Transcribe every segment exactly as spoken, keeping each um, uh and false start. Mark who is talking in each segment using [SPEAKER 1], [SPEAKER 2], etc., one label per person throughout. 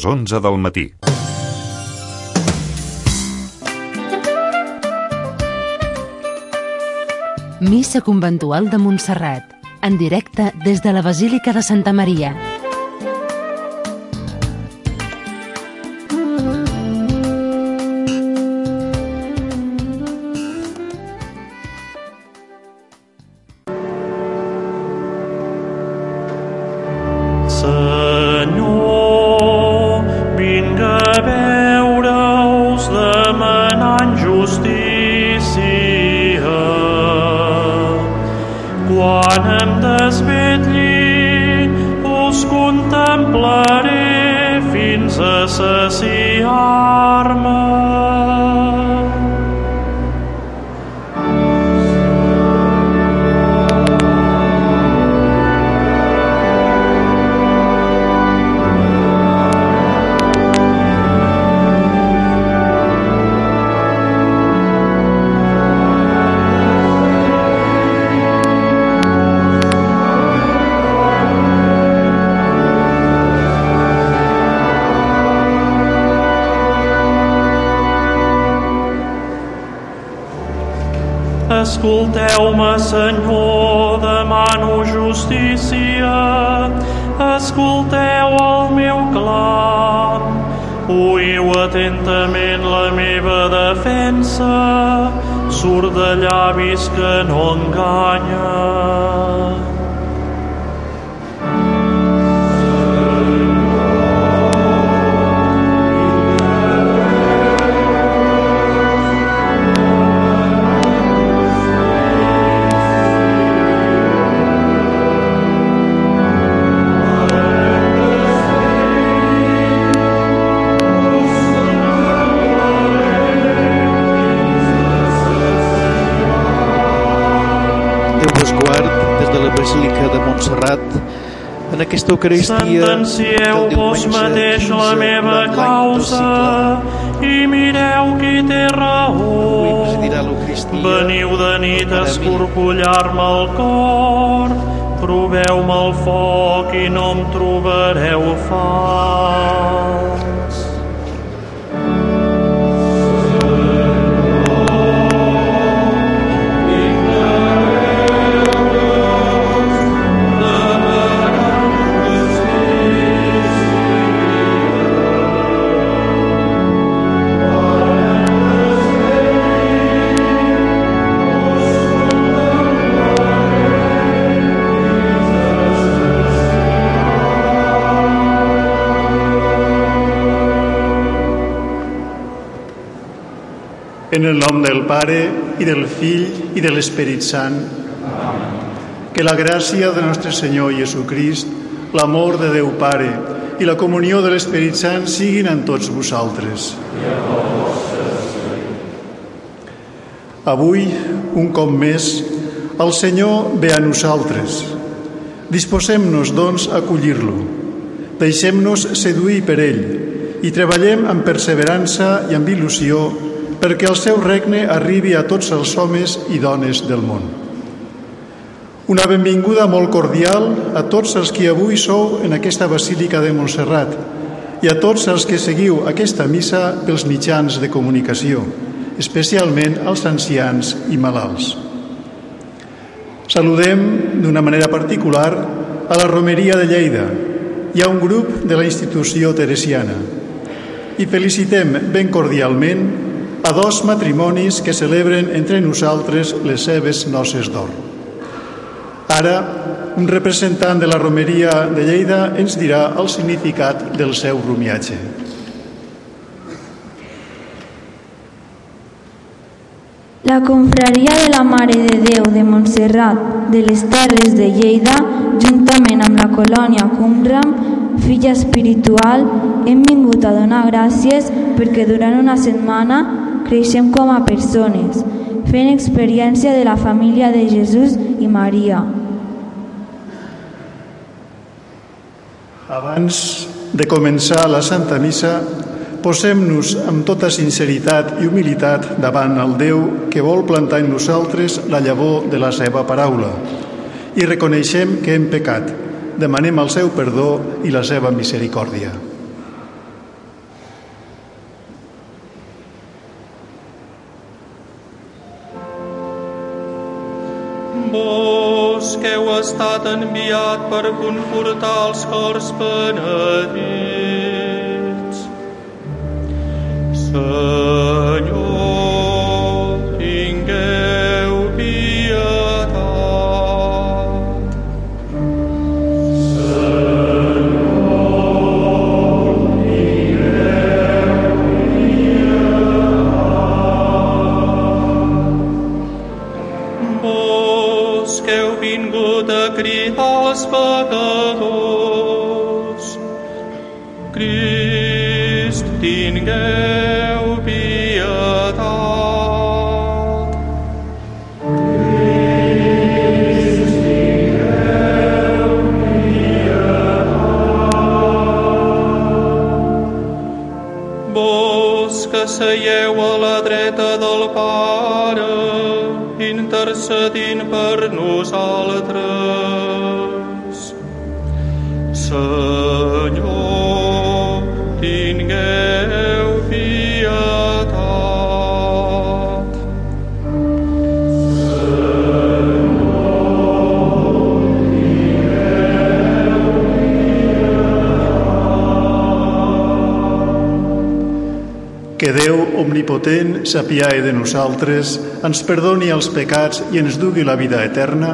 [SPEAKER 1] les onze del matí.
[SPEAKER 2] Missa conventual de Montserrat, en directe des de la Basílica de Santa Maria.
[SPEAKER 3] Senyor, vinc a veure-us demanant justícia. Quan em desvetlli, us contemplaré fins a saciar-me. Escolteu-me, Senyor, demano justícia. Escolteu el meu clam. Oïu atentament la meva defensa. Surt de llavis que no enganya.
[SPEAKER 4] Basílica de Montserrat, en aquesta Eucaristia.
[SPEAKER 3] Sentencieu vos mateix la meva causa i mireu qui té raó. Veniu de nit a escorcollar-me el cor, proveu-me el foc i no em trobareu fals.
[SPEAKER 5] En el nom del Pare, i del Fill, i de l'Esperit Sant. Que la gràcia de nostre Senyor Jesucrist, l'amor de Déu Pare i la comunió de l'Esperit Sant siguin amb tots vosaltres. Avui, un cop més, el Senyor ve a nosaltres. Disposem-nos, doncs, a acollir-lo. Deixem-nos seduir per ell i treballem amb perseverança i amb il·lusió perquè el seu regne arribi a tots els homes i dones del món. Una benvinguda molt cordial a tots els que avui sou en aquesta Basílica de Montserrat i a tots els que seguiu aquesta missa pels mitjans de comunicació, especialment als ancians i malalts. Saludem d'una manera particular a la Romeria de Lleida i a un grup de la institució teresiana i felicitem ben cordialment a dos matrimonis que celebren entre nosaltres les seves noces d'or. Ara, un representant de la Romeria de Lleida ens dirà el significat del seu romiatge.
[SPEAKER 6] La confraria de la Mare de Déu de Montserrat de les Terres de Lleida, juntament amb la colònia Qumran, filla espiritual, hem vingut a donar gràcies perquè durant una setmana creixem com a persones, fent experiència de la família de Jesús i Maria.
[SPEAKER 5] Abans de començar la Santa Missa, posem-nos amb tota sinceritat i humilitat davant el Déu que vol plantar en nosaltres la llavor de la seva paraula i reconeixem que hem pecat. Demanem el seu perdó i la seva misericòrdia.
[SPEAKER 3] que heu estat enviat per confortar els cors penedits. Senyor, tingueu pietat. Senyor, tingueu pietat. Vos que heu vingut a cridar els pecadors, Crist, tingueu pietat. Crist, tingueu pietat. Vos que seieu a la dreta del Pare, intercedint per nosaltres. Senyor, tingueu pietat. Senyor, tingueu pietat.
[SPEAKER 5] Que Déu omnipotent s'apiae de nosaltres, ens perdoni els pecats i ens dugui la vida eterna.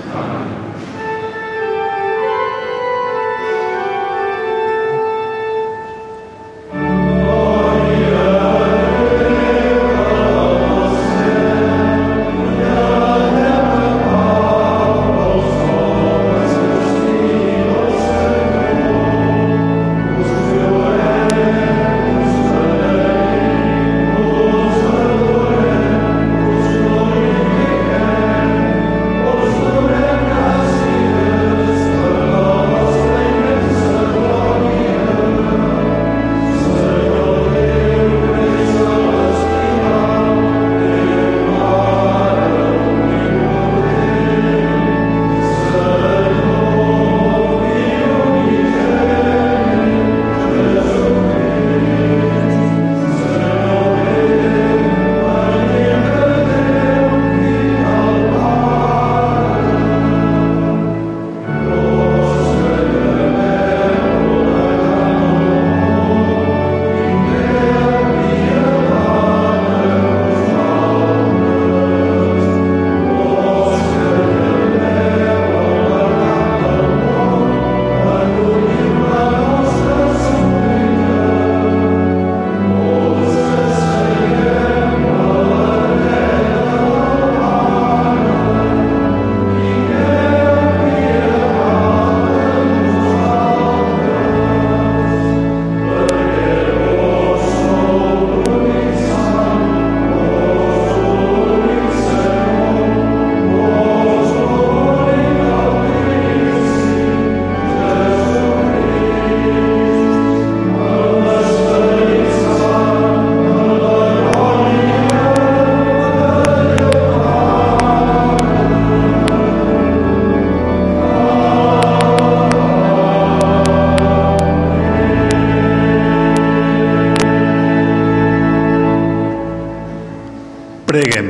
[SPEAKER 5] Preguem.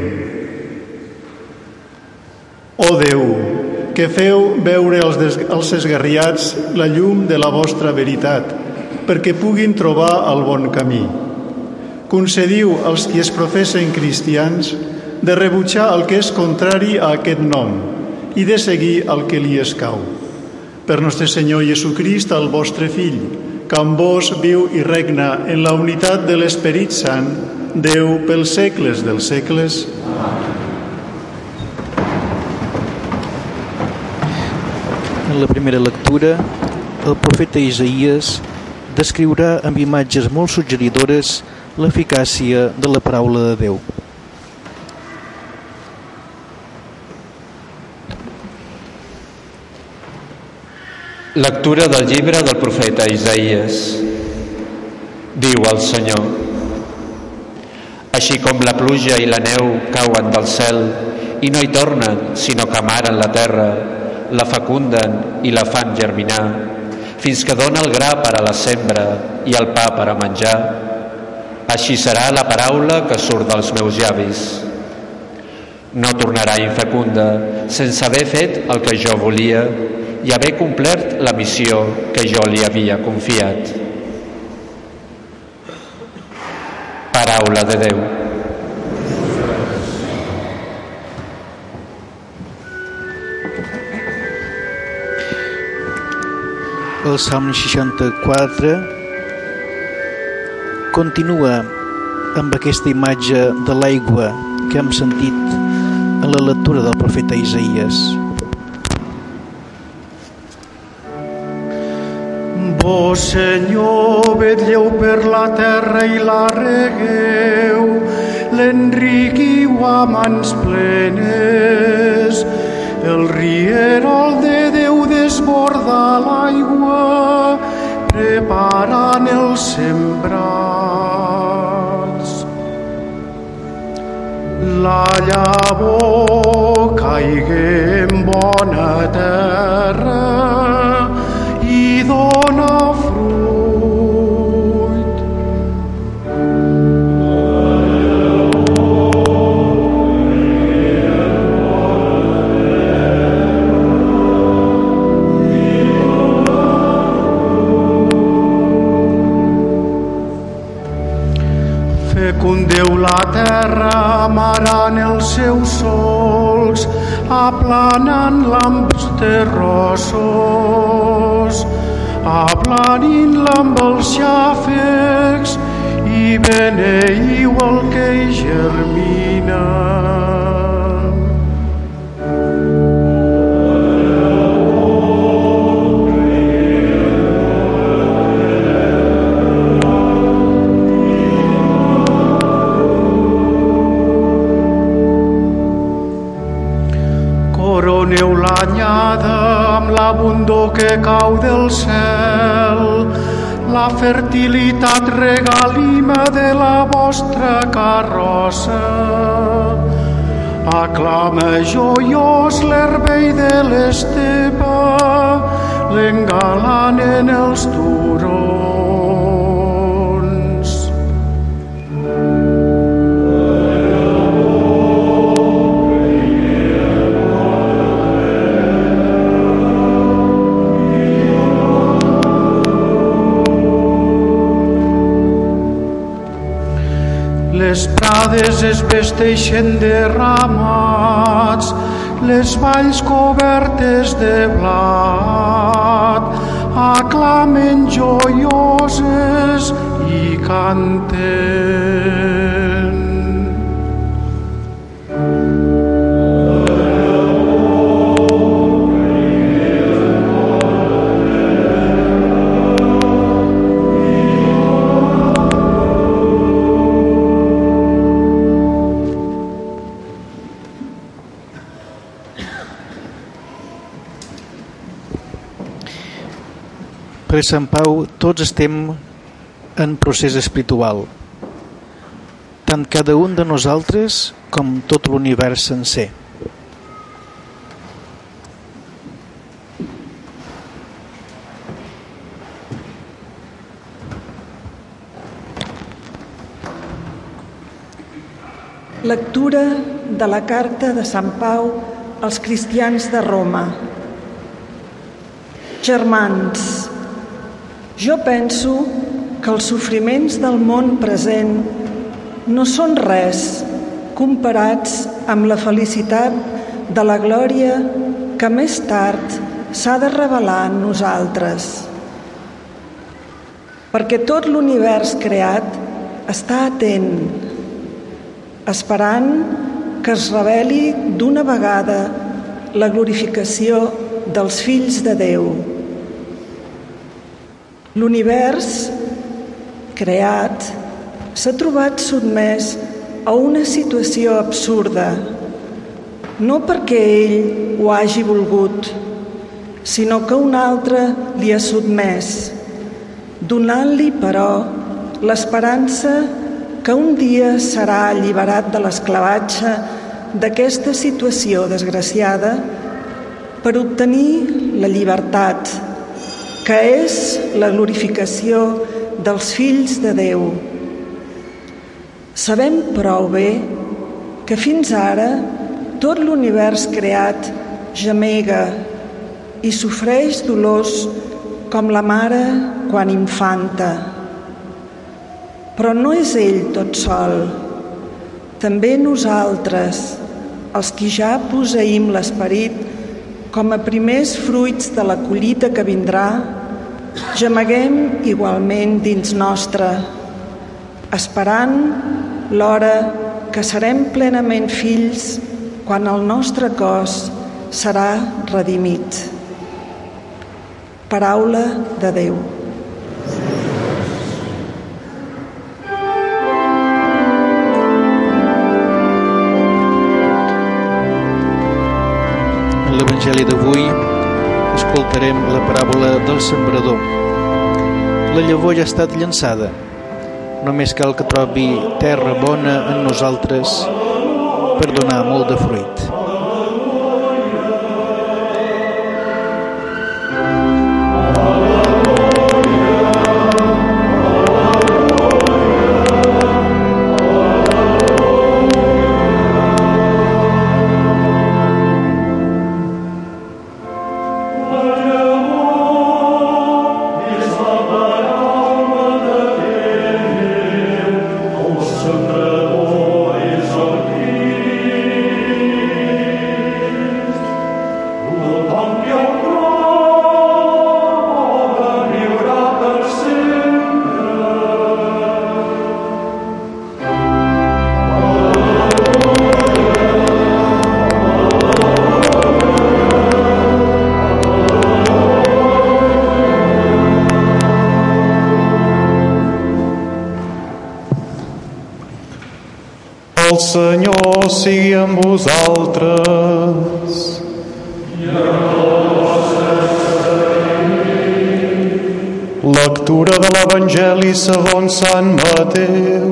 [SPEAKER 5] Ó Déu, que feu veure als, des, als esgarriats la llum de la vostra veritat, perquè puguin trobar el bon camí. Concediu als qui es professen cristians de rebutjar el que és contrari a aquest nom i de seguir el que li escau. Per nostre Senyor Jesucrist, el vostre Fill, que amb vos viu i regna en la unitat de l'Esperit Sant, Déu pels segles dels segles.
[SPEAKER 4] En la primera lectura, el profeta Isaïes descriurà amb imatges molt suggeridores l'eficàcia de la paraula de Déu.
[SPEAKER 1] Lectura del llibre del profeta Isaïes. Diu el Senyor: així com la pluja i la neu cauen del cel i no hi tornen, sinó que amaren la terra, la fecunden i la fan germinar, fins que dona el gra per a la sembra i el pa per a menjar, així serà la paraula que surt dels meus llavis. No tornarà infecunda, sense haver fet el que jo volia i haver complert la missió que jo li havia confiat. Paraula de Déu.
[SPEAKER 4] El Salm seixanta-quatre continua amb aquesta imatge de l'aigua que hem sentit en la lectura del profeta Isaïes.
[SPEAKER 3] Vós, Senyor, vetlleu per la terra i la regueu, l'enriquiu a mans plenes. El rierol de Déu desborda l'aigua, preparant els sembrats. La llavor caigué en bona terra i dona fruit. Fecundeu la terra, amarant els seus solcs, aplanant lamps terrossos, aplanint-la amb els xàfecs i beneiu el que hi germina. Coroneu l'anyada amb l'abundor que cau del cel, la fertilitat regalima de la vostra carrossa. Aclama joiós l'herbei de l'estepa, l'engalanen els turons. Les prades es vesteixen de ramats, les valls cobertes de blat, aclamen joioses i canten.
[SPEAKER 4] Per Sant Pau tots estem en procés espiritual, tant cada un de nosaltres com tot l'univers sencer.
[SPEAKER 7] Lectura de la carta de Sant Pau als cristians de Roma. Germans, jo penso que els sofriments del món present no són res comparats amb la felicitat de la glòria que més tard s'ha de revelar en nosaltres. Perquè tot l'univers creat està atent, esperant que es reveli d'una vegada la glorificació dels fills de Déu. L'univers creat s'ha trobat sotmès a una situació absurda, no perquè ell ho hagi volgut, sinó que un altre li ha sotmès, donant-li, però, l'esperança que un dia serà alliberat de l'esclavatge d'aquesta situació desgraciada per obtenir la llibertat, que és la glorificació dels fills de Déu. Sabem prou bé que fins ara tot l'univers creat gemega i sofreix dolors com la mare quan infanta. Però no és ell tot sol. També nosaltres, els qui ja posseïm l'esperit, com a primers fruits de la collita que vindrà, gemeguem igualment dins nostre, esperant l'hora que serem plenament fills quan el nostre cos serà redimit. Paraula de Déu.
[SPEAKER 4] En l'Evangeli d'avui escoltarem la paràbola del sembrador. La llavor ja ha estat llançada. Només cal que trobi terra bona en nosaltres per donar molt de fruit.
[SPEAKER 3] El Senyor sigui amb vosaltres. Lectura de l'Evangeli segons Sant Mateu.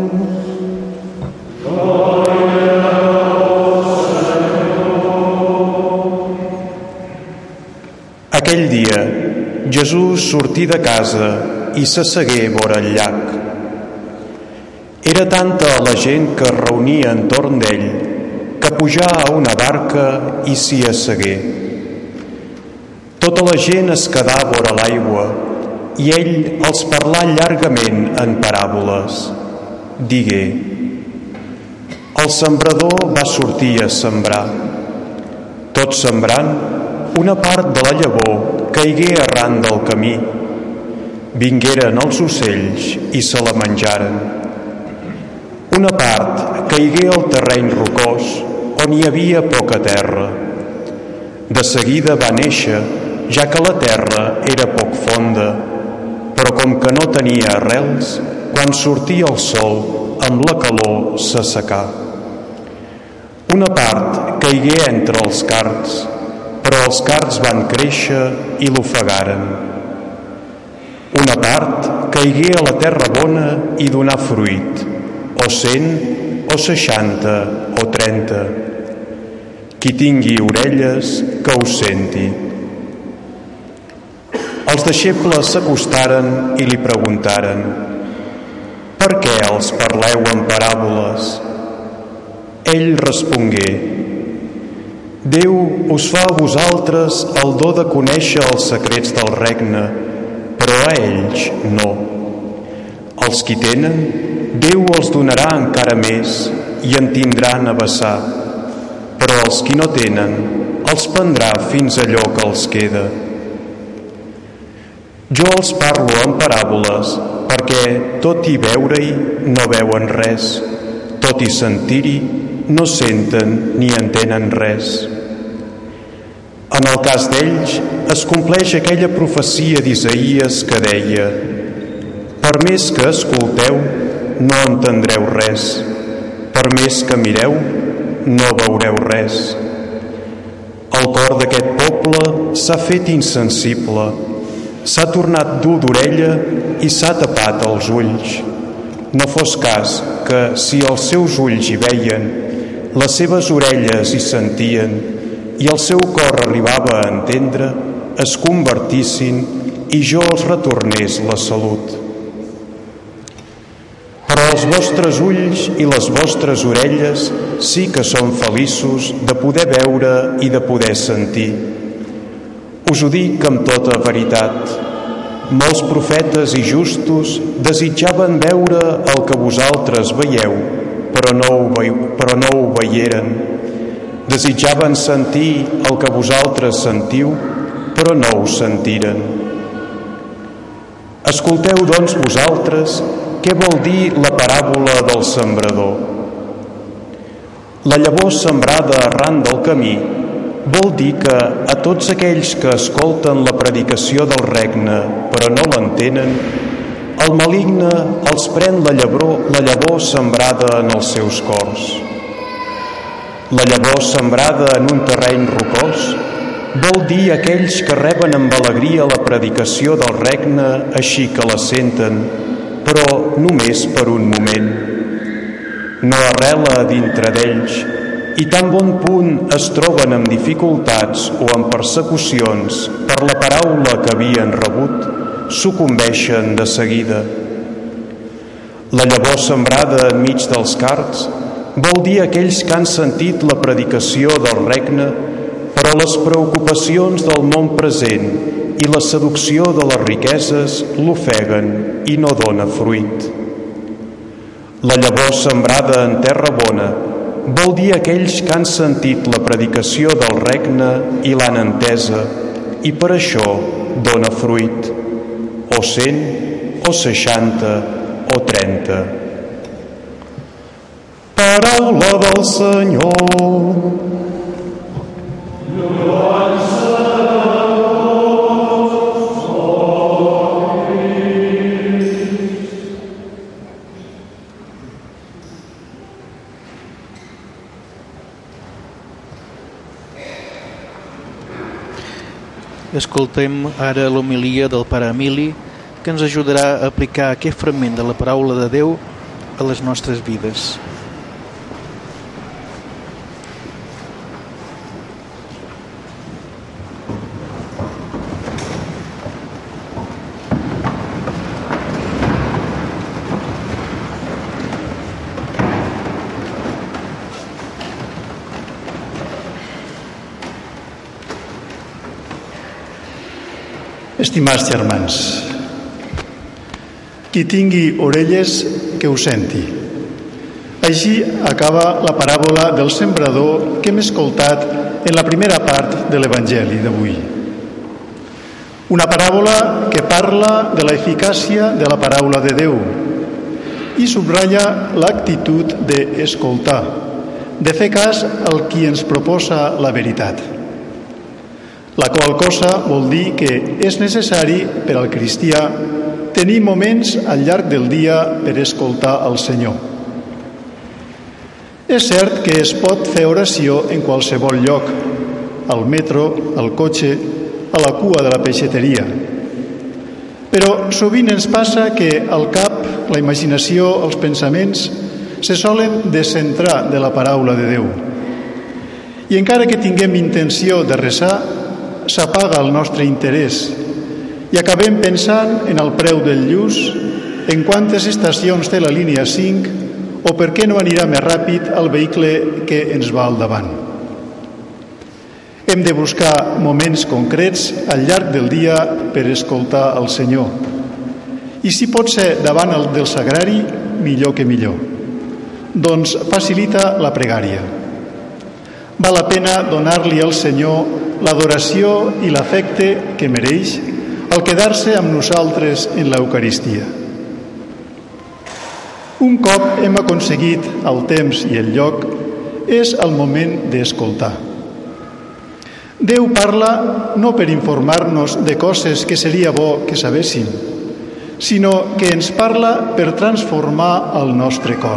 [SPEAKER 3] Aquell dia, Jesús sortí de casa i s'assegué vora el llac. Era tanta la gent que es reunia entorn d'ell que pujà a una barca i s'hi assegué. Tota la gent es quedà vora l'aigua i ell els parlà llargament en paràboles. Digué: el sembrador va sortir a sembrar. Tot sembrant, una part de la llavor caigué arran del camí. Vingueren els ocells i se la menjaren. Una part caigué al terreny rocós, on hi havia poca terra. De seguida va néixer, ja que la terra era poc fonda, però com que no tenia arrels, quan sortia el sol, amb la calor s'assecà. Una part caigué entre els cards, però els cards van créixer i l'ofegaren. Una part caigué a la terra bona i donà fruit, o cent, o seixanta, o trenta. Qui tingui orelles, que ho senti. Els deixebles s'acostaren i li preguntaren: per què els parleu en paràboles? Ell respongué: Déu us fa a vosaltres el do de conèixer els secrets del regne, però a ells no. Els qui tenen, Déu els donarà encara més i en tindran a vessar, però els qui no tenen els prendrà fins allò que els queda. Jo els parlo en paràboles perquè, tot i veure-hi, no veuen res, tot i sentir-hi, no senten ni entenen res. En el cas d'ells es compleix aquella profecia d'Isaïes que deia: per més que escolteu, no entendreu res, per més que mireu, no veureu res. El cor d'aquest poble s'ha fet insensible, s'ha tornat dur d'orella i s'ha tapat els ulls. No fos cas que, si els seus ulls hi veien, les seves orelles hi sentien i el seu cor arribava a entendre, es convertissin i jo els retornés la salut. Però
[SPEAKER 8] els vostres ulls i les vostres orelles sí que són feliços de poder veure i de poder sentir. Us ho dic amb tota veritat. Molts profetes i justos desitjaven veure el que vosaltres veieu, però no ho, ve, però no ho veieren. Desitjaven sentir el que vosaltres sentiu, però no ho sentiren. Escolteu, doncs, vosaltres, què vol dir la paràbola del sembrador. La llavor sembrada arran del camí vol dir que a tots aquells que escolten la predicació del regne però no l'entenen, el maligne els pren la llavor, la llavor sembrada en els seus cors. La llavor sembrada en un terreny rocós vol dir aquells que reben amb alegria la predicació del regne així que la senten, però només per un moment. No arrela dintre d'ells i tan bon punt es troben amb dificultats o amb persecucions per la paraula que havien rebut, sucumbeixen de seguida. La llavor sembrada enmig dels cards vol dir aquells que han sentit la predicació del regne, però les preocupacions del món present i la seducció de les riqueses l'ofeguen i no dona fruit. La llavor sembrada en terra bona vol dir aquells que han sentit la predicació del regne i l'han entesa, i per això dona fruit, o cent, o seixanta, o trenta. Paraula del Senyor.
[SPEAKER 4] Escoltem ara l'homilia del pare Emili, que ens ajudarà a aplicar aquest fragment de la paraula de Déu a les nostres vides.
[SPEAKER 5] Estimats germans, qui tingui orelles que ho senti. Així acaba la paràbola del sembrador que hem escoltat en la primera part de l'Evangeli d'avui. Una paràbola que parla de l'eficàcia de la paraula de Déu i subratlla l'actitud d'escoltar, de fer cas al qui ens proposa la veritat. La qual cosa vol dir que és necessari per al cristià tenir moments al llarg del dia per escoltar el Senyor. És cert que es pot fer oració en qualsevol lloc, al metro, al cotxe, a la cua de la peixateria. Però sovint ens passa que el cap, la imaginació, els pensaments se solen descentrar de la paraula de Déu. I encara que tinguem intenció de resar, s'apaga el nostre interès i acabem pensant en el preu del lluç, en quantes estacions té la línia cinc o per què no anirà més ràpid el vehicle que ens va al davant. Hem de buscar moments concrets al llarg del dia per escoltar el Senyor. I si pot ser davant el del sagrari, millor que millor. Doncs facilita la pregària. Val la pena donar-li al Senyor l'adoració i l'afecte que mereix al quedar-se amb nosaltres en l'Eucaristia. Un cop hem aconseguit el temps i el lloc, és el moment d'escoltar. Déu parla no per informar-nos de coses que seria bo que sabéssim, sinó que ens parla per transformar el nostre cor.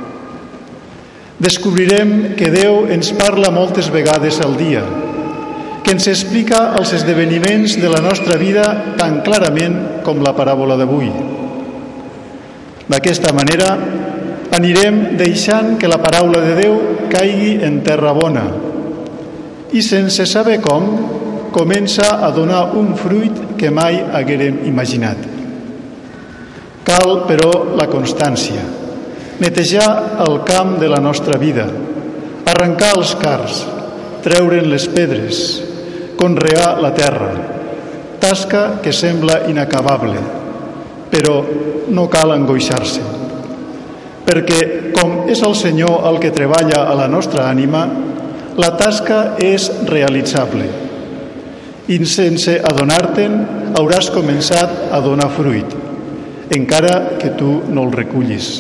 [SPEAKER 5] Descobrirem que Déu ens parla moltes vegades al dia, que ens explica els esdeveniments de la nostra vida tan clarament com la paràbola d'avui. D'aquesta manera anirem deixant que la paraula de Déu caigui en terra bona i sense saber com comença a donar un fruit que mai haguérem imaginat. Cal, però, la constància, netejar el camp de la nostra vida, arrencar els cards, treure'n les pedres, conrear la terra, tasca que sembla inacabable, però no cal angoixar-se, perquè com és el Senyor el que treballa a la nostra ànima, la tasca és realitzable i sense adonar-te'n hauràs començat a donar fruit, encara que tu no el recullis.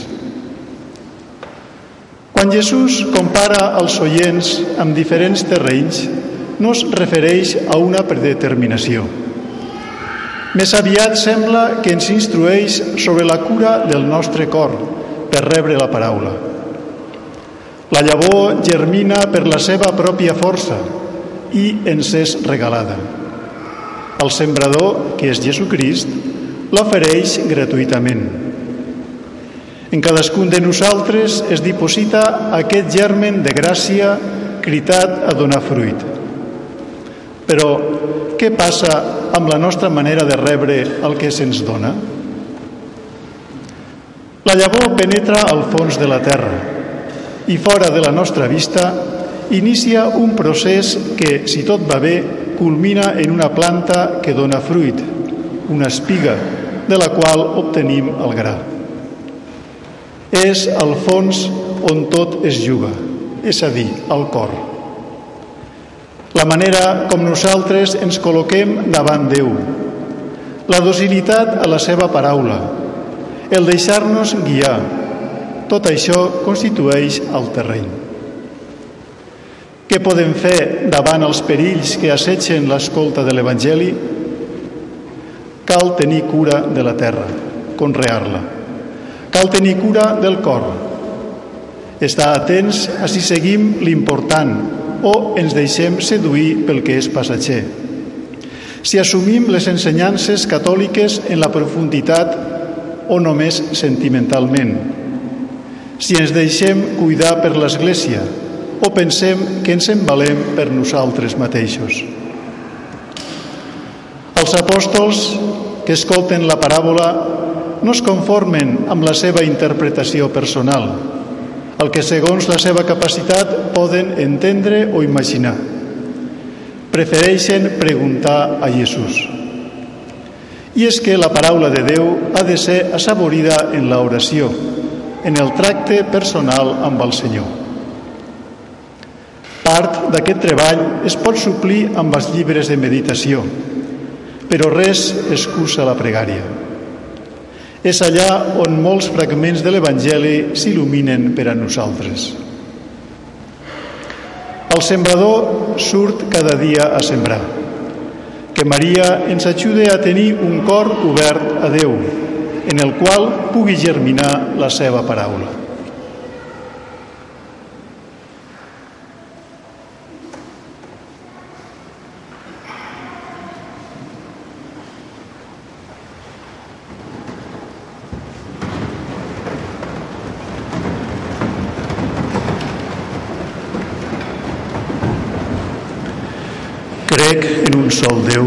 [SPEAKER 5] Quan Jesús compara els oients amb diferents terrenys, no es refereix a una predeterminació. Més aviat sembla que ens instrueix sobre la cura del nostre cor per rebre la paraula. La llavor germina per la seva pròpia força i ens és regalada. El sembrador, que és Jesucrist, l'ofereix gratuïtament. En cadascun de nosaltres es diposita aquest germen de gràcia cridat a donar fruit. Però què passa amb la nostra manera de rebre el que se'ns dona? La llavor penetra al fons de la terra i fora de la nostra vista inicia un procés que, si tot va bé, culmina en una planta que dona fruit, una espiga, de la qual obtenim el gra. És al fons on tot es juga, és a dir, al cor. La manera com nosaltres ens col·loquem davant Déu, la docilitat a la seva paraula, el deixar-nos guiar, tot això constitueix el terreny. Què podem fer davant els perills que assetgen l'escolta de l'Evangeli? Cal tenir cura de la terra, conrear-la. Cal tenir cura del cor, estar atents a si seguim l'important o ens deixem seduir pel que és passatger. Si assumim les ensenyances catòliques en la profunditat o només sentimentalment. Si ens deixem cuidar per l'Església o pensem que ens en valem per nosaltres mateixos. Els apòstols que escolten la paràbola no es conformen amb la seva interpretació personal, el que segons la seva capacitat poden entendre o imaginar. Prefereixen preguntar a Jesús. I és que la paraula de Déu ha de ser assaborida en l'oració, en el tracte personal amb el Senyor. Part d'aquest treball es pot suplir amb els llibres de meditació, però res excusa la pregària. És allà on molts fragments de l'Evangeli s'il·luminen per a nosaltres. El sembrador surt cada dia a sembrar. Que Maria ens ajude a tenir un cor obert a Déu, en el qual pugui germinar la seva paraula. Crec en un sol Déu,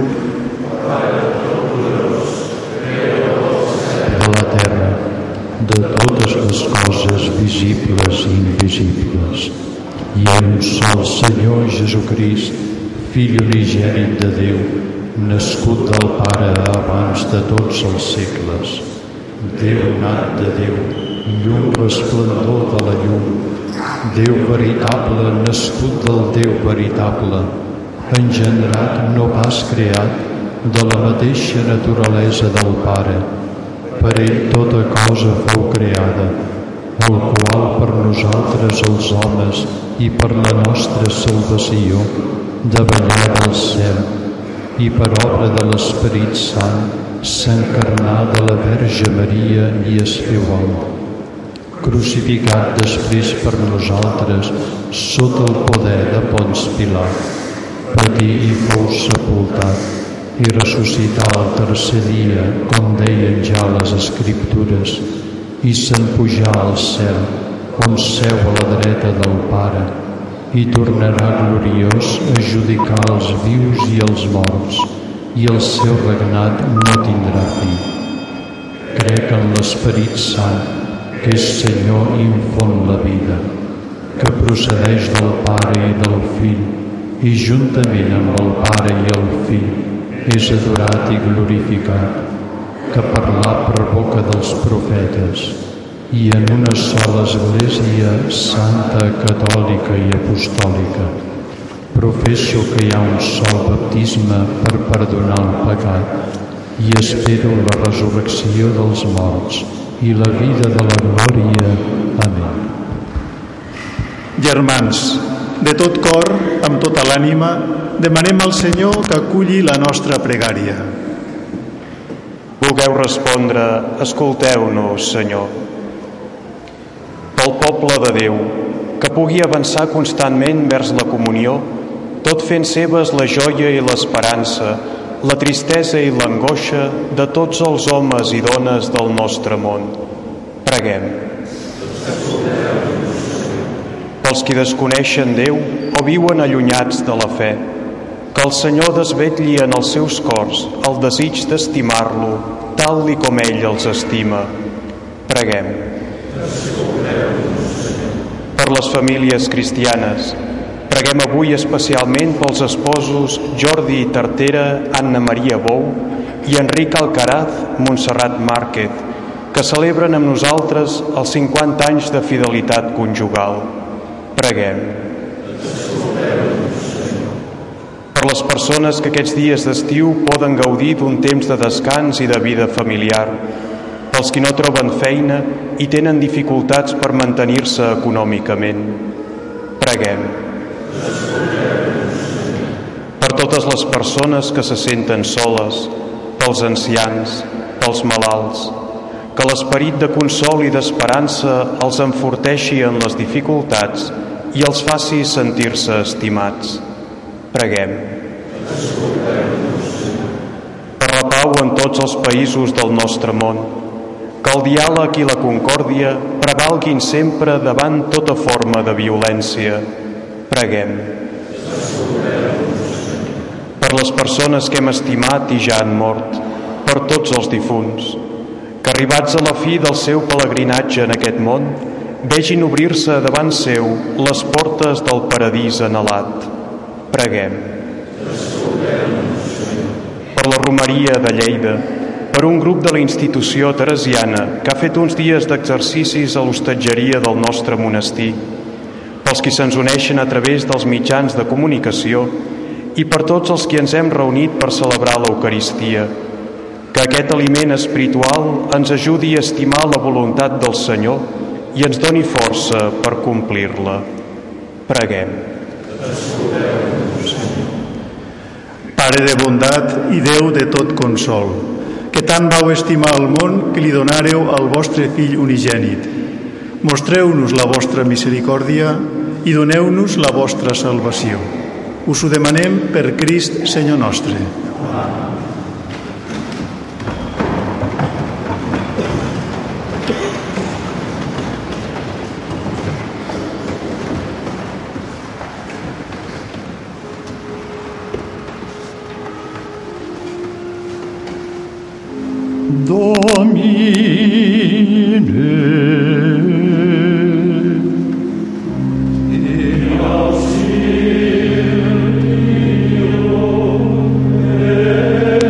[SPEAKER 5] de la terra, de totes les coses visibles i invisibles, i en un sol Senyor Jesucrist, Fill unigènit de Déu, nascut del Pare abans de tots els segles, Déu nat de Déu, llum resplendor de la llum, Déu veritable, nascut del Déu veritable, engendrat, no pas creat, de la mateixa naturalesa del Pare. Per ell tota cosa fou creada, el qual per nosaltres els homes i per la nostra salvació davallà del cel, i per obra de l'Esperit Sant s'encarnà de la Verge Maria i es féu home. Crucificat després per nosaltres sota el poder de Ponç Pilat, patí i fou sepultat i ressuscità el tercer dia, com deien ja les Escriptures, i se'n pujà al cel, on seu a la dreta del Pare, i tornarà gloriós a judicar els vius i els morts, i el seu regnat no tindrà fi. Crec en l'Esperit Sant,
[SPEAKER 9] que és Senyor i infon la vida, que procedeix del Pare i del Fill, i juntament amb el Pare i el Fill és adorat i glorificat, que parlà per boca dels profetes, i en una sola Església santa, catòlica i apostòlica. Professo que hi ha un sol baptisme per perdonar el pecat, i espero la resurrecció dels morts i la vida de la glòria. Amén.
[SPEAKER 5] Germans, de tot cor, amb tota l'ànima, demanem al Senyor que aculli la nostra pregària.
[SPEAKER 8] Vulgueu respondre, escolteu-nos, Senyor. Pel poble de Déu, que pugui avançar constantment vers la comunió, tot fent seves la joia i l'esperança, la tristesa i l'angoixa de tots els homes i dones del nostre món. Preguem. Pels qui desconeixen Déu o viuen allunyats de la fe, que el Senyor desvetlli en els seus cors el desig d'estimar-lo tal i com ell els estima. Preguem. Per les famílies cristianes, preguem avui especialment pels esposos Jordi Tartera, Anna Maria Bou i Enric Alcaraz Montserrat Márquez, que celebren amb nosaltres els cinquanta anys de fidelitat conjugal. Preguem. Per les persones que aquests dies d'estiu poden gaudir d'un temps de descans i de vida familiar, pels qui no troben feina i tenen dificultats per mantenir-se econòmicament. Preguem. Per totes les persones que se senten soles, pels ancians, pels malalts, que l'esperit de consol i d'esperança els enforteixi en les dificultats i els faci sentir-se estimats. Preguem. Per la pau en tots els països del nostre món, que el diàleg i la concòrdia prevalguin sempre davant tota forma de violència. Preguem. Per les persones que hem estimat i ja han mort, per tots els difunts, que arribats a la fi del seu pelegrinatge en aquest món, vegin obrir-se davant seu les portes del paradís anhelat. Preguem. Per la romeria de Lleida, per un grup de la institució teresiana que ha fet uns dies d'exercicis a l'hostatgeria del nostre monestir, pels qui se'ns uneixen a través dels mitjans de comunicació i per tots els qui ens hem reunit per celebrar l'Eucaristia, que aquest aliment espiritual ens ajudi a estimar la voluntat del Senyor i ens doni força per complir-la. Preguem.
[SPEAKER 5] Pare de bondat i Déu de tot consol, que tant vau estimar el món que li donàreu al vostre Fill unigènit. Mostreu-nos la vostra misericòrdia i doneu-nos la vostra salvació. Us ho demanem per Crist, Senyor nostre.
[SPEAKER 3] Domine,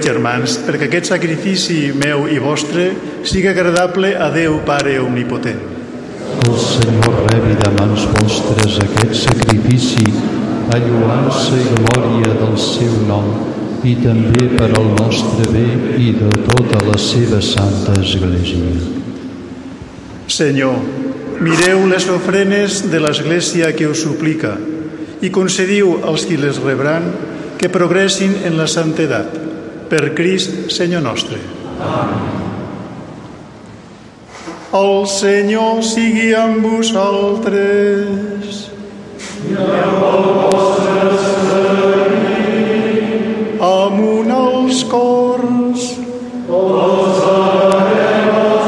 [SPEAKER 5] germans, perquè aquest sacrifici meu i vostre sigui agradable a Déu Pare Omnipotent.
[SPEAKER 9] El Senyor rebi de mans vostres aquest sacrifici a lloança i glòria del seu nom i també per al nostre bé i de tota la seva santa Església.
[SPEAKER 5] Senyor, mireu les ofrenes de l'Església que us suplica i concediu als qui les rebran que progressin en la santedat. Per Crist, Senyor nostre.
[SPEAKER 9] Amén.
[SPEAKER 5] El Senyor sigui amb vosaltres.
[SPEAKER 3] I amb el vostre esperit.
[SPEAKER 5] Amunt els cors.
[SPEAKER 3] Els alabarem al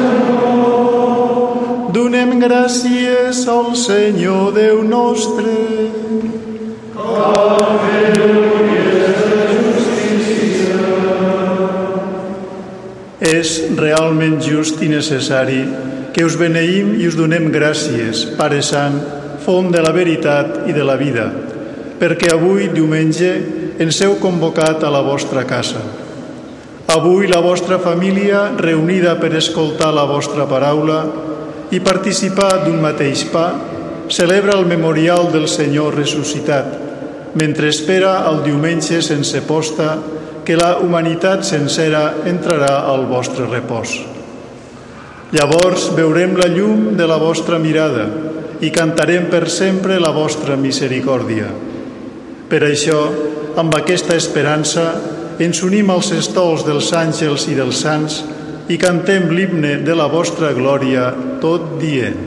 [SPEAKER 3] Senyor.
[SPEAKER 5] Donem gràcies al Senyor Déu nostre.
[SPEAKER 3] Cal fer-ho i és de justícia.
[SPEAKER 5] És realment just i necessari que us beneïm i us donem gràcies, Pare Sant, font de la veritat i de la vida, perquè avui, diumenge, ens heu convocat a la vostra casa. Avui la vostra família, reunida per escoltar la vostra paraula i participar d'un mateix pa, celebra el memorial del Senyor ressuscitat, mentre espera el diumenge sense posta que la humanitat sencera entrarà al vostre repòs. Llavors veurem la llum de la vostra mirada i cantarem per sempre la vostra misericòrdia. Per això, amb aquesta esperança, ens unim als estols dels àngels i dels sants i cantem l'himne de la vostra glòria, tot dient: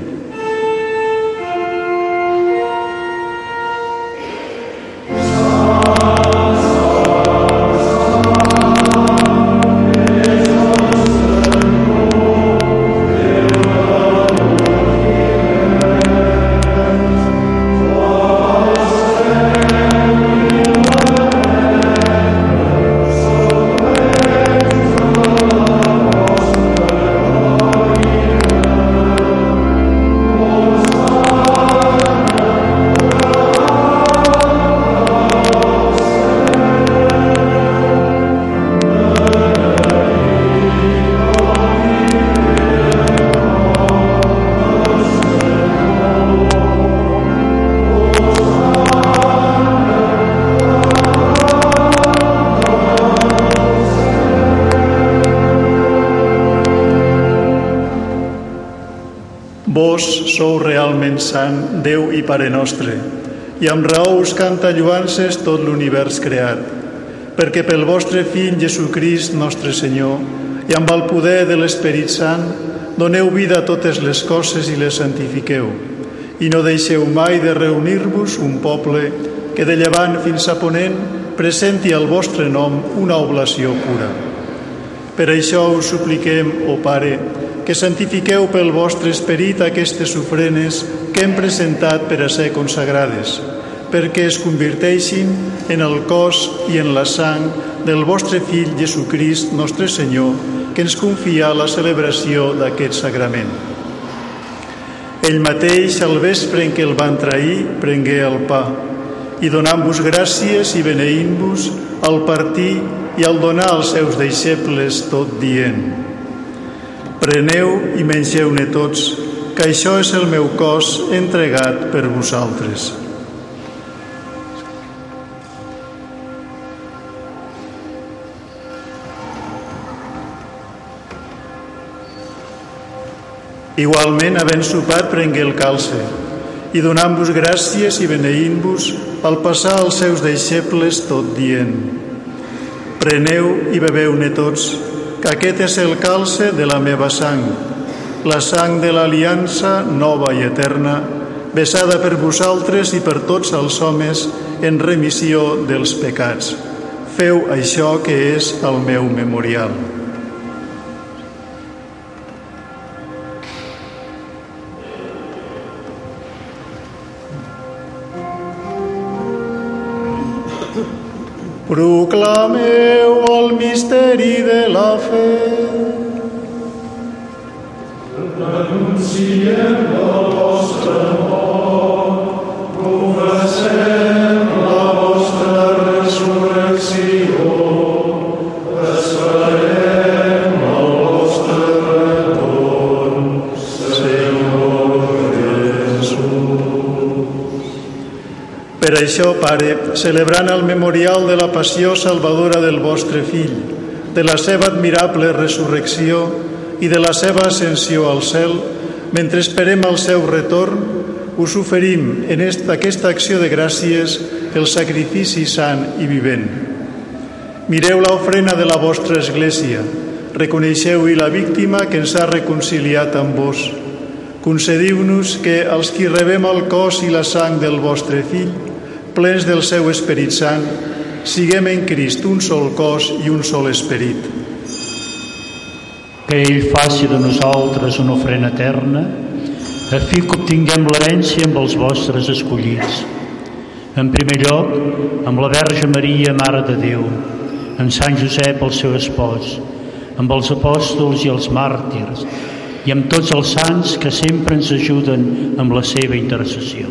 [SPEAKER 5] Vos sou realment sant, Déu i Pare nostre, i amb raó us canta lloances tot l'univers creat, perquè pel vostre Fill Jesucrist, nostre Senyor, i amb el poder de l'Esperit Sant, doneu vida a totes les coses i les santifiqueu, i no deixeu mai de reunir-vos un poble que de llevant fins a ponent presenti al vostre nom una oblació pura. Per això us supliquem, ó Pare, que santifiqueu pel vostre esperit aquestes ofrenes que hem presentat per a ser consagrades, perquè es converteixin en el cos i en la sang del vostre Fill Jesucrist, nostre Senyor, que ens confia la celebració d'aquest sagrament. Ell mateix, al vespre en què el van trair, prengué el pa, i donant-vos gràcies i beneint-vos, al partir i al donar als seus deixebles, tot dient: preneu i mengeu-ne tots, que això és el meu cos entregat per vosaltres. Igualment, havent sopat, prengué el calce, i donant-vos gràcies i beneint-vos, al passar als seus deixebles, tot dient: preneu i beveu-ne tots, que aquest és el calce de la meva sang, la sang de l'aliança nova i eterna, vessada per vosaltres i per tots els homes en remissió dels pecats. Feu això que és el meu memorial. Proclameu el misteri de la fe.
[SPEAKER 3] Anunciem el vostre mort, professem la vostra resurrecció,
[SPEAKER 5] Per això, Pare, celebrant el memorial de la passió salvadora del vostre Fill, de la seva admirable resurrecció i de la seva ascensió al cel, mentre esperem el seu retorn, us oferim en esta, aquesta acció de gràcies el sacrifici sant i vivent. Mireu l'ofrena de la vostra Església, reconeixeu-hi la víctima que ens ha reconciliat amb vos. Concediu-nos que, els qui rebem el cos i la sang del vostre Fill, plens del seu Esperit Sant, siguem en Crist un sol cos i un sol esperit.
[SPEAKER 10] Que ell faci de nosaltres una ofrena eterna, a fi que obtinguem l'herència amb els vostres escollits. En primer lloc, amb la Verge Maria, Mare de Déu, amb Sant Josep, el seu espòs, amb els apòstols i els màrtirs, i amb tots els sants que sempre ens ajuden amb la seva intercessió.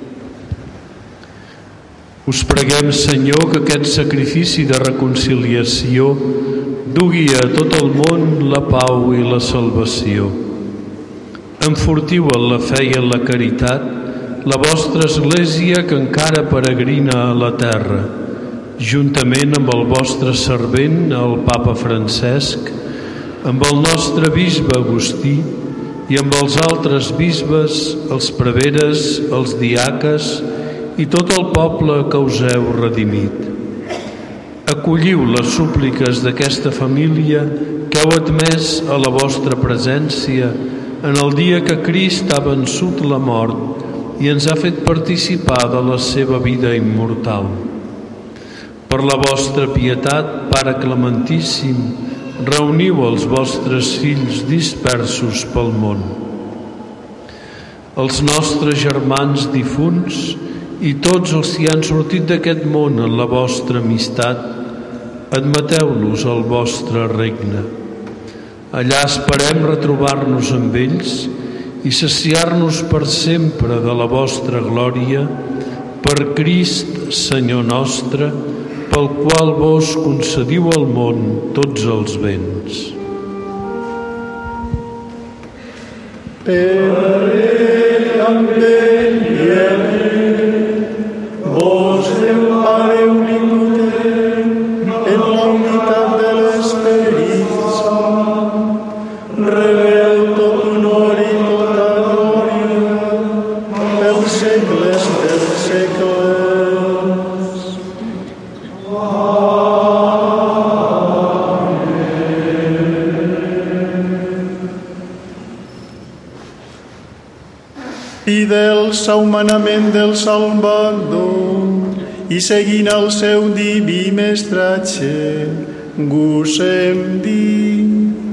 [SPEAKER 9] Us preguem, Senyor, que aquest sacrifici de reconciliació dugui a tot el món la pau i la salvació. Enfortiu en la fe i en la caritat la vostra Església que encara peregrina a la terra, juntament amb el vostre servent, el Papa Francesc, amb el nostre bisbe Agustí i amb els altres bisbes, els preveres, els diaques i tot el poble que us heu redimit. Acolliu les súpliques d'aquesta família que heu admès a la vostra presència en el dia que Crist ha vençut la mort i ens ha fet participar de la seva vida immortal. Per la vostra pietat, Pare Clementíssim, reuniu els vostres fills dispersos pel món. Els nostres germans difunts i tots els que han sortit d'aquest món en la vostra amistat, admeteu-los al vostre regne. Allà esperem retrobar-nos amb ells i saciar-nos per sempre de la vostra glòria, per Crist, Senyor nostre, pel qual vos concediu al món tots els béns.
[SPEAKER 5] Per ell, amb ell i en ell, vos Déu Pare omnipotent, en la unitat de l'Esperit Sant, rebeu tot honor i tota glòria pels segles dels segles. Fidels a humanament del Salvador i seguint el seu diví mestratge, gosem dir: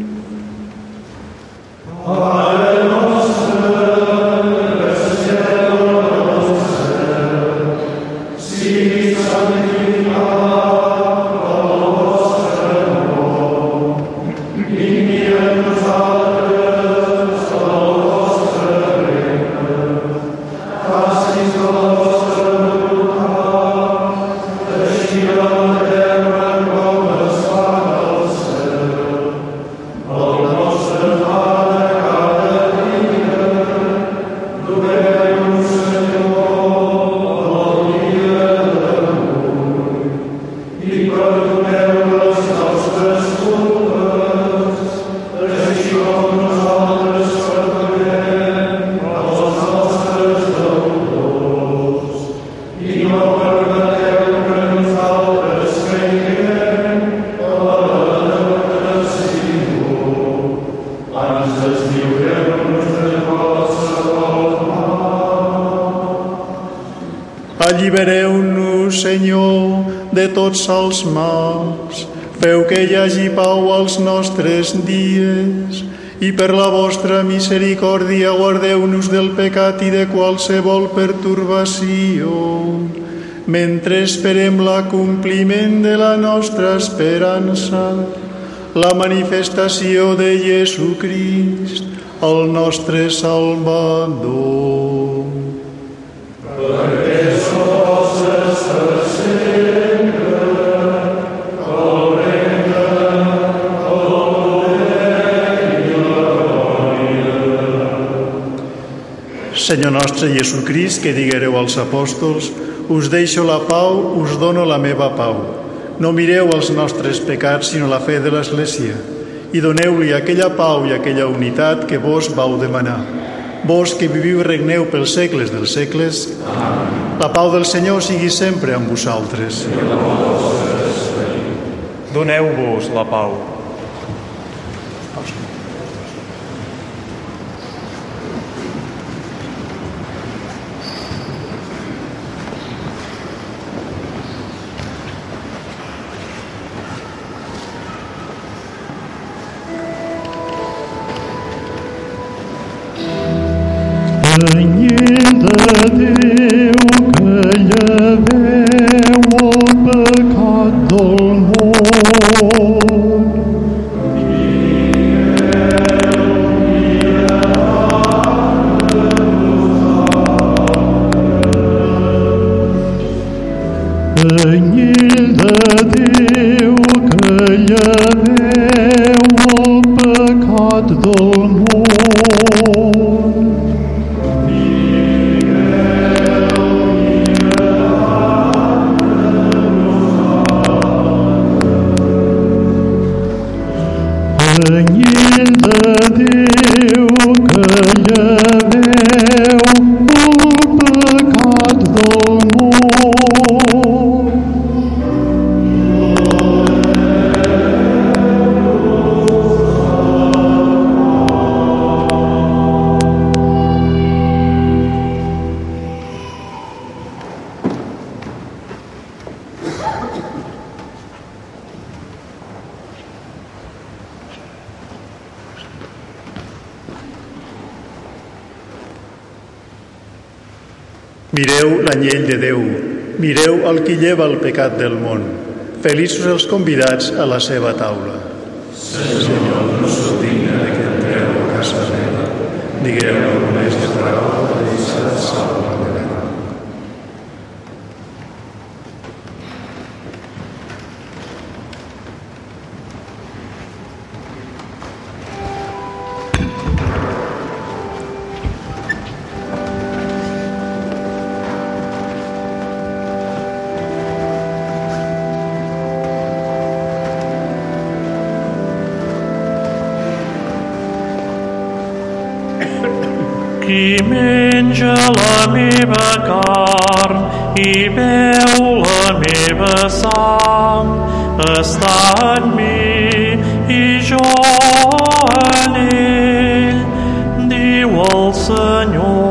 [SPEAKER 5] Pare nostre, que estàs al cel, sigui santificat el vostre nom, vingui a nosaltres el vostre regne, faci's la vostra voluntat, així a la terra com es fa al cel. El nostre pa de cada dia, doneu-nos, Senyor, el dia d'avui, i perdoneu les nostres culpes, així com nosaltres perdonem els nostres deudors. I no permeteu que nosaltres caiguem a la temptació, ans lliureu-nos de qualsevol mal. Allibereu-nos, Senyor, de tots els mals. Feu que hi hagi pau als nostres dies i per la vostra misericòrdia guardeu-nos del pecat i de qualsevol pertorbació, mentre esperem l'acompliment de la nostra esperança, la manifestació de Jesucrist, el nostre Salvador. Perquè som vostres per sempre, el regne, el poder i la glòria. Senyor nostre Jesucrist, que diguereu als apòstols: Us deixo la pau, us dono la meva pau. No mireu els nostres pecats, sinó la fe de l'Església, i doneu-li aquella pau i aquella unitat que vos vau demanar. Vos que viviu i regneu pels segles dels segles, la pau del Senyor sigui sempre amb vosaltres.
[SPEAKER 11] Doneu-vos la pau.
[SPEAKER 3] Anyell de Déu que lleveu el pecat del món. Anyell de Déu que lleveu el pecat del món. Anyell de Déu que lleveu el pecat del món.
[SPEAKER 5] Mireu l'anyell de Déu, mireu el qui lleva el pecat del món. Feliços els convidats a la seva taula. Senyor, no sóc digne de que entreu a casa meva. Digueu només que paraula i serà salva la meva alma.
[SPEAKER 3] Qui menja la meva carn i beu la meva sang, està en mi i jo en ell, diu el Senyor.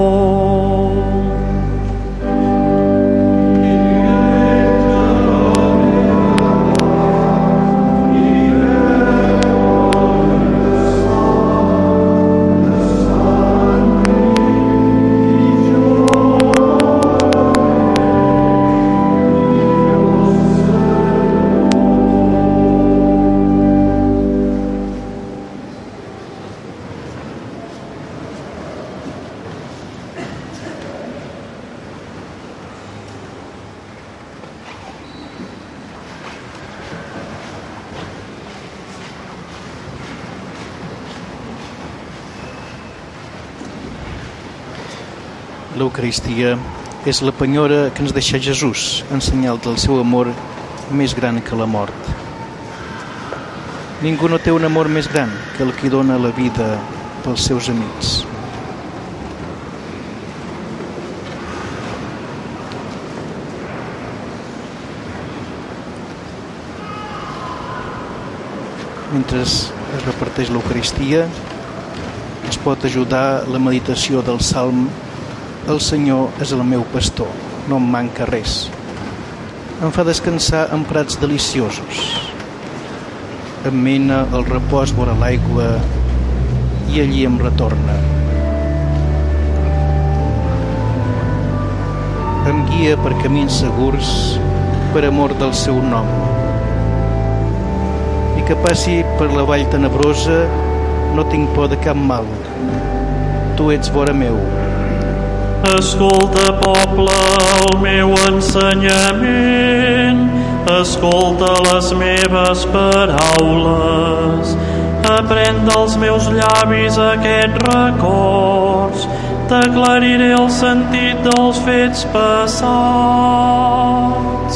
[SPEAKER 4] L'Eucaristia és la penyora que ens deixa Jesús en senyal del seu amor més gran que la mort. Ningú no té un amor més gran que el que dona la vida pels seus amics. Mentre es reparteix l'Eucaristia, es pot ajudar la meditació del Salm «El Senyor és el meu pastor, no em manca res. Em fa descansar en prats deliciosos. Em mena el repòs vora l'aigua i allí em retorna. Em guia per camins segurs per amor del seu nom. I que passi per la vall tenebrosa no tinc por de cap mal. Tu ets vora meu.
[SPEAKER 3] Escolta, poble, el meu ensenyament, escolta les meves paraules, aprèn dels meus llavis aquests records, t'aclariré el sentit dels fets passats.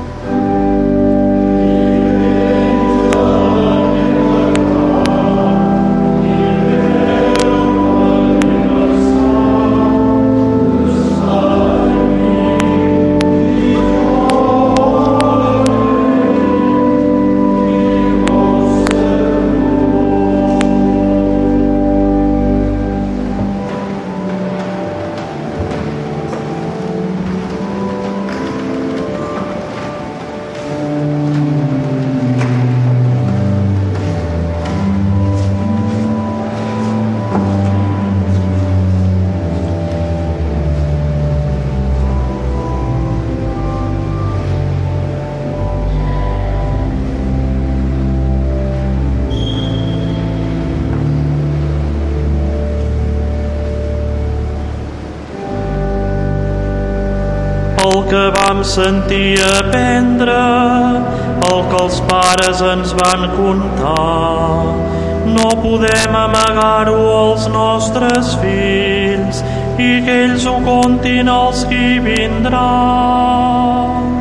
[SPEAKER 3] El que vam sentir aprendre, el que els pares ens van contar, no podem amagar-ho als nostres fills i que ells ho contin als qui vindran.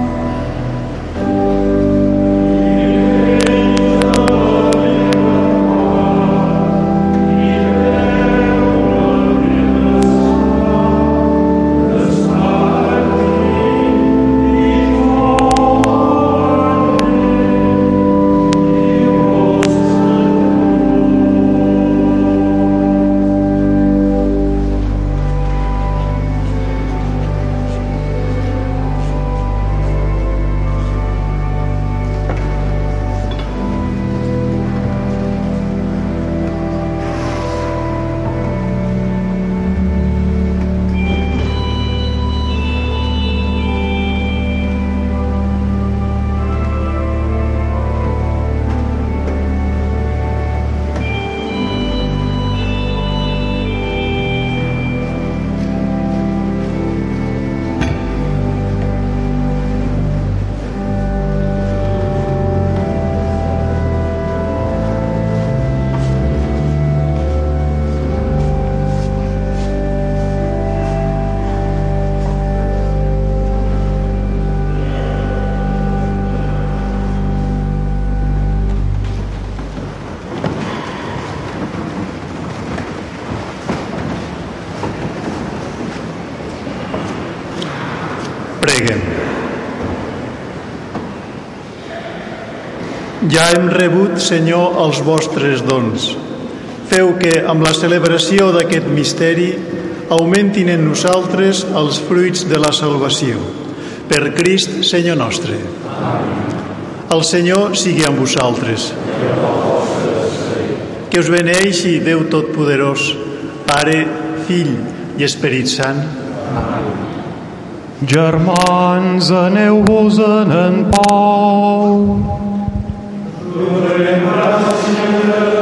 [SPEAKER 5] Preguem. Ja hem rebut, Senyor, els vostres dons. Feu que, amb la celebració d'aquest misteri, augmentin en nosaltres els fruits de la salvació. Per Crist, Senyor nostre. El Senyor sigui amb vosaltres. Que us beneixi Déu Totpoderós, Pare, Fill i Esperit Sant.
[SPEAKER 11] Germans, aneu-vos-en en pau. Donem gràcies.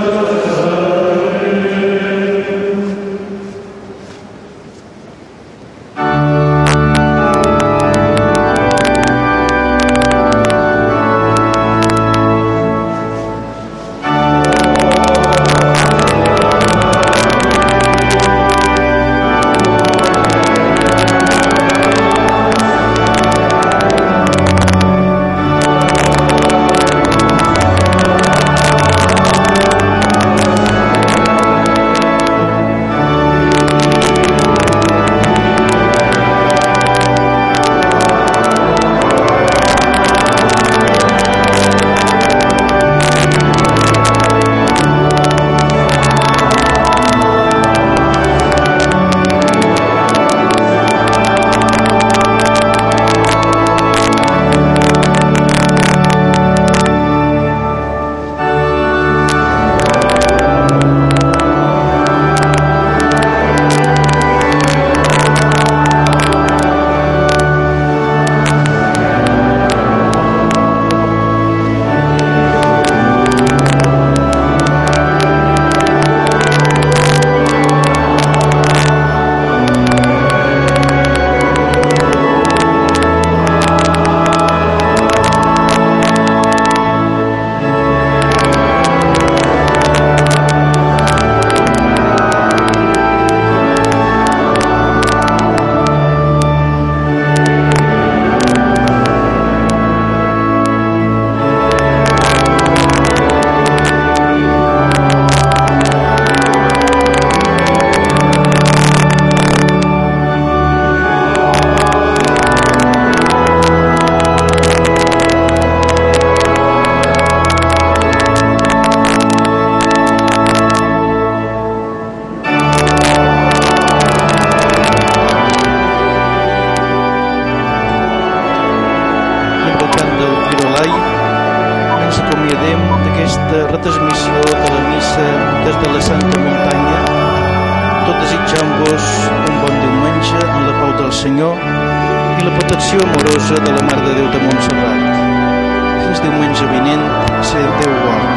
[SPEAKER 4] desitjant-vos un bon diumenge en la pau del Senyor i la protecció amorosa de la Mare de Déu de Montserrat. Fins diumenge vinent, si Déu vol.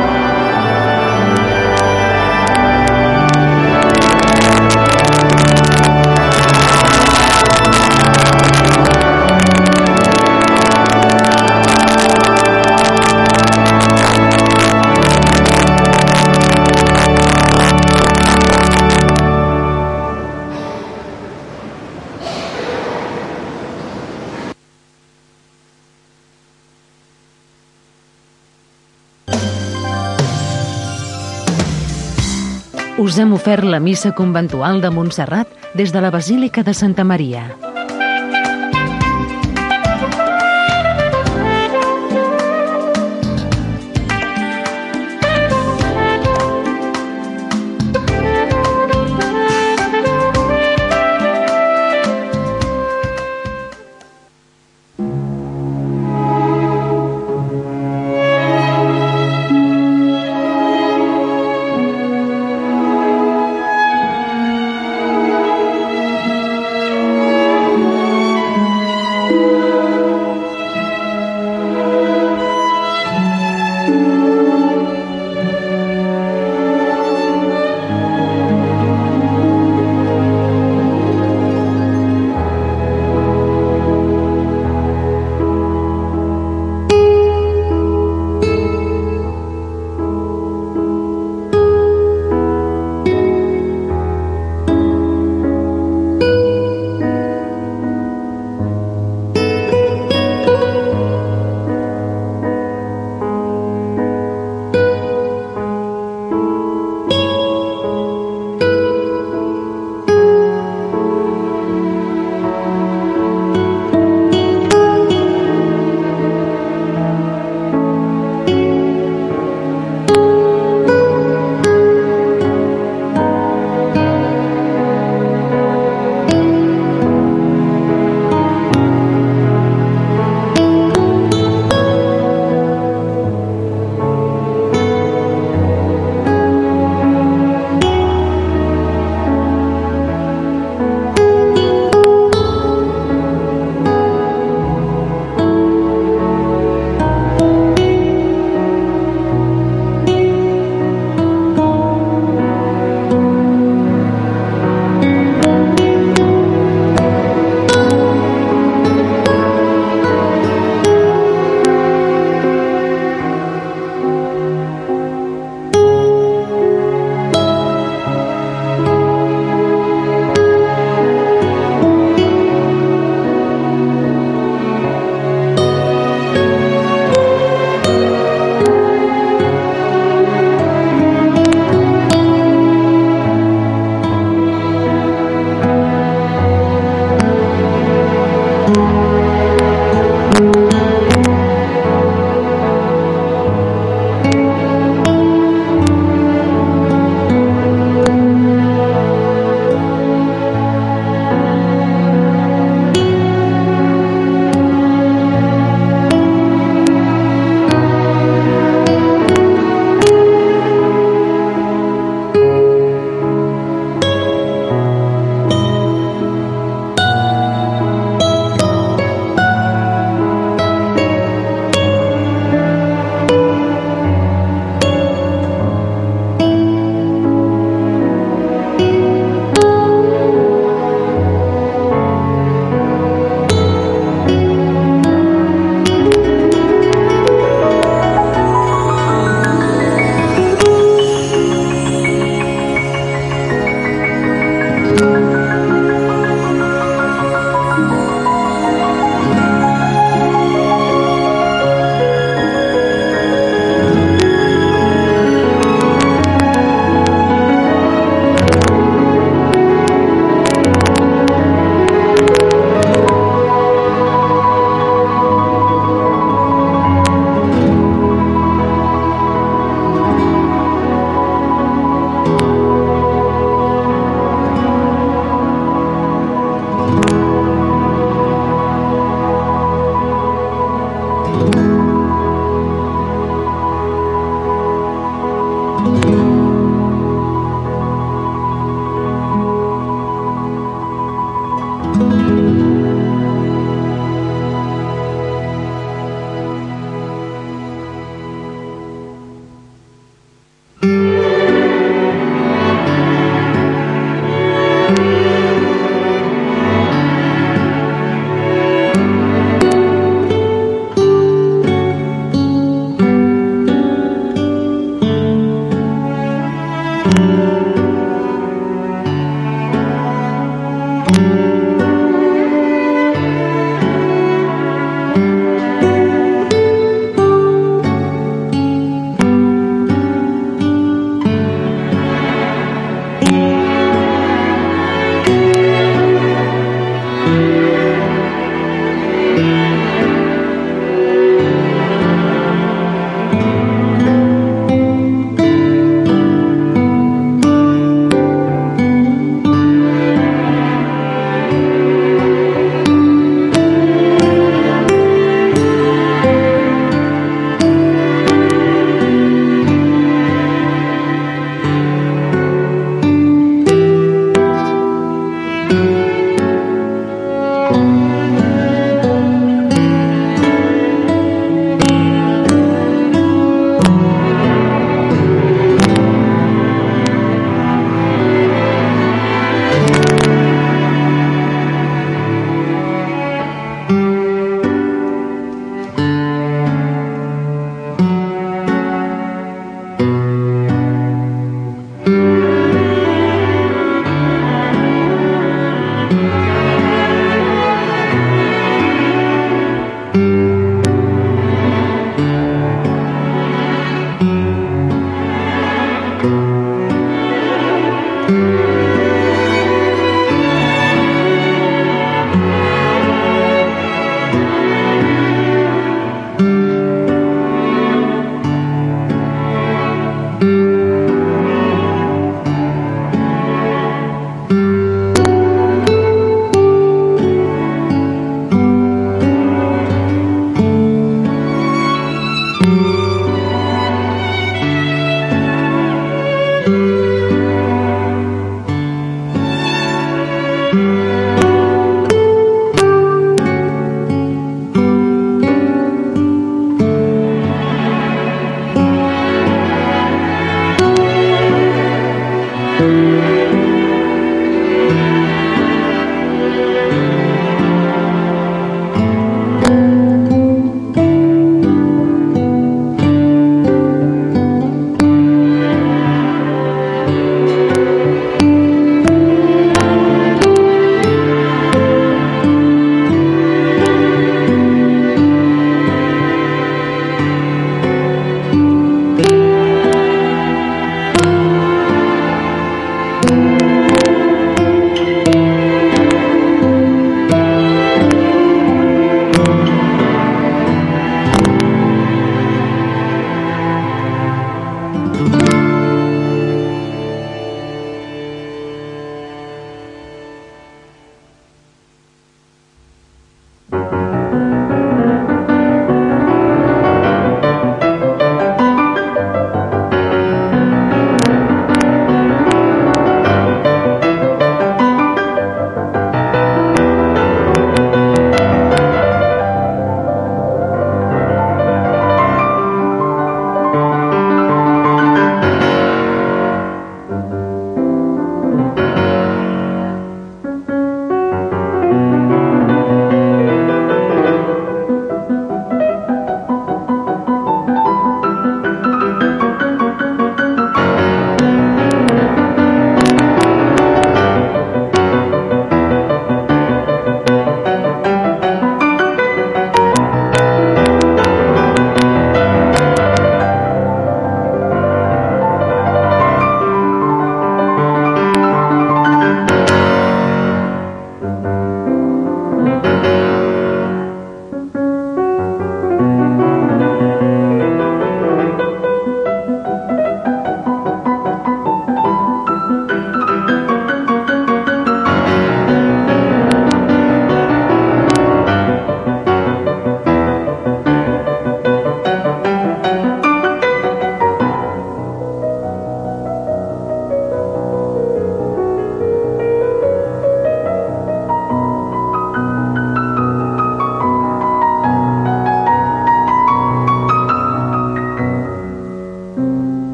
[SPEAKER 2] Us hem ofert la missa conventual de Montserrat des de la Basílica de Santa Maria.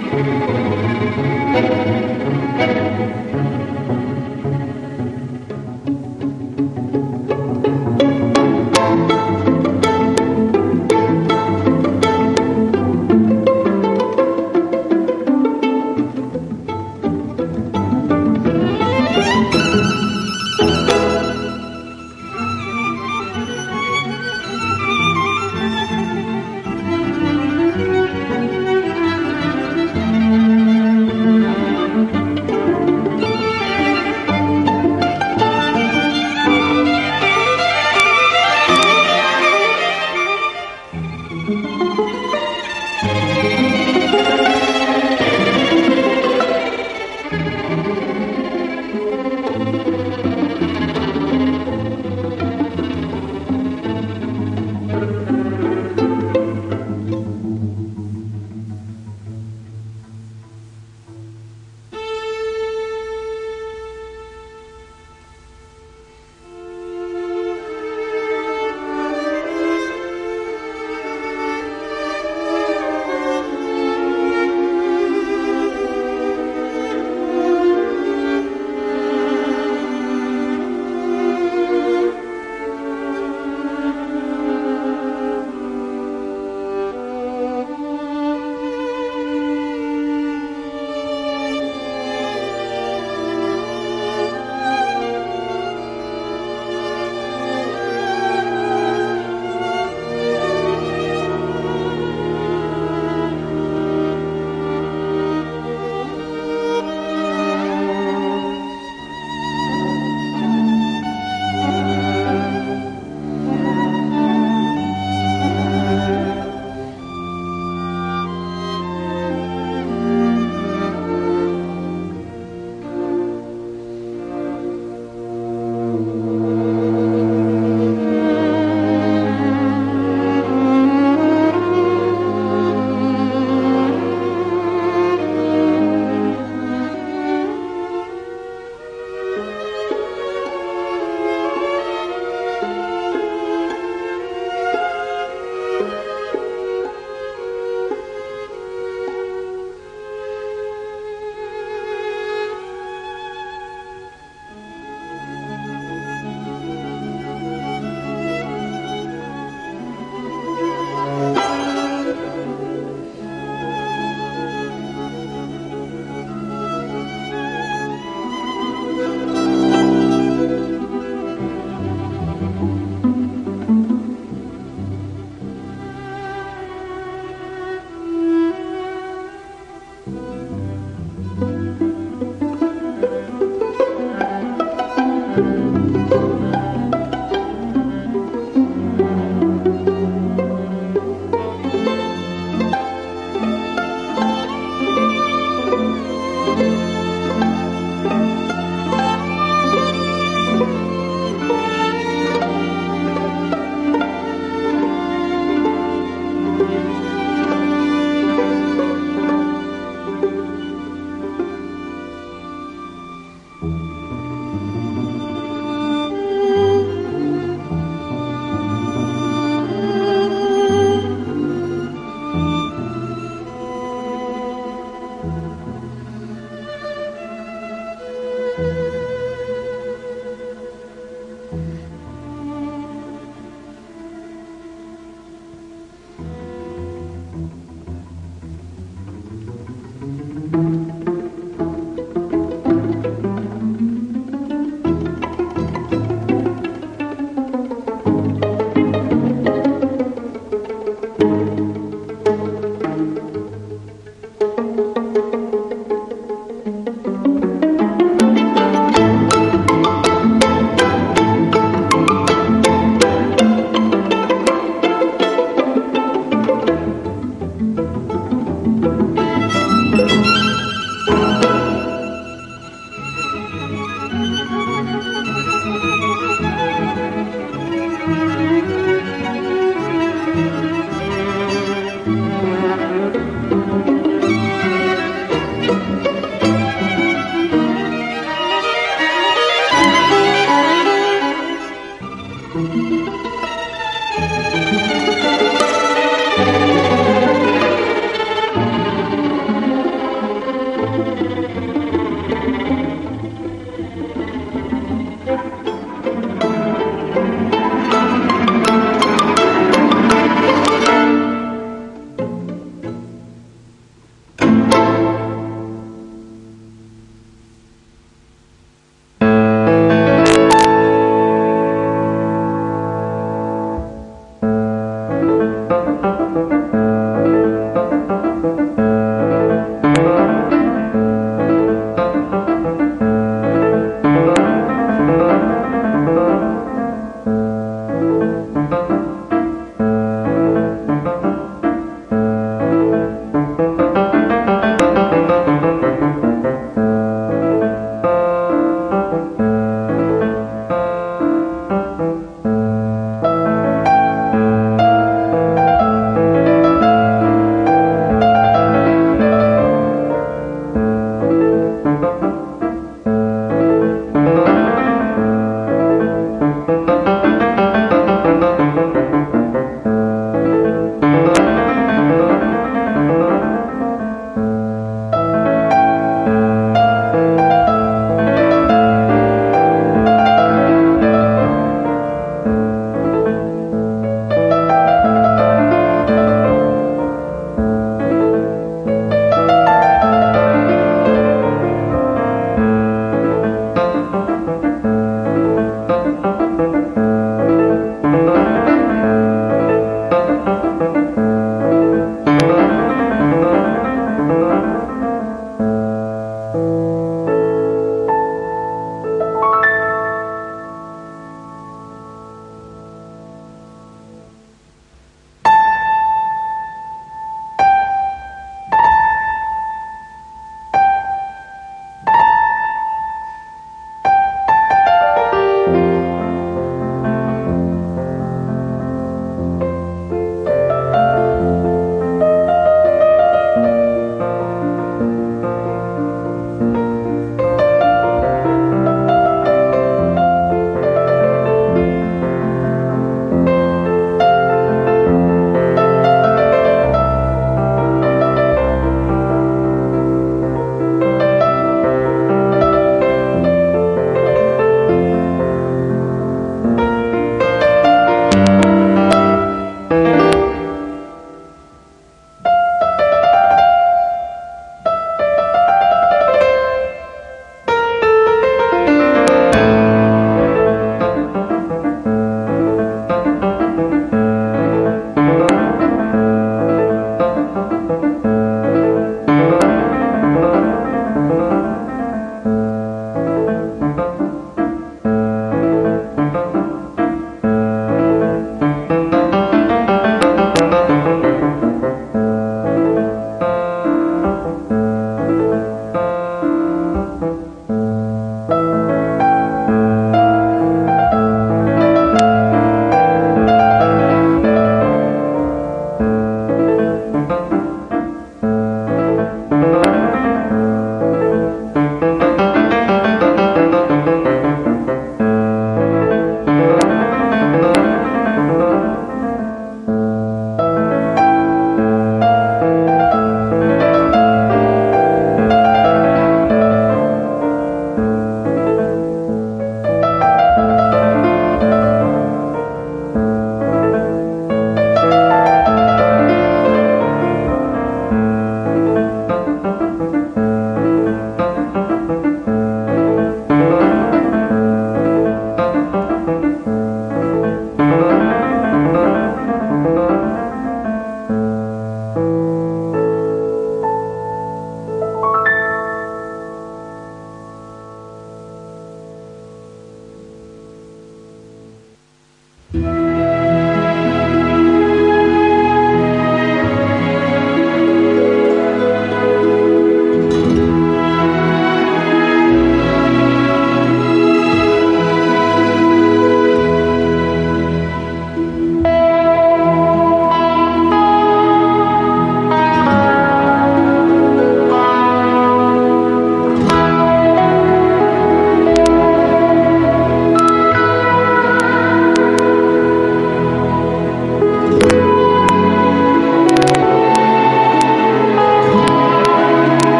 [SPEAKER 12] Thank you.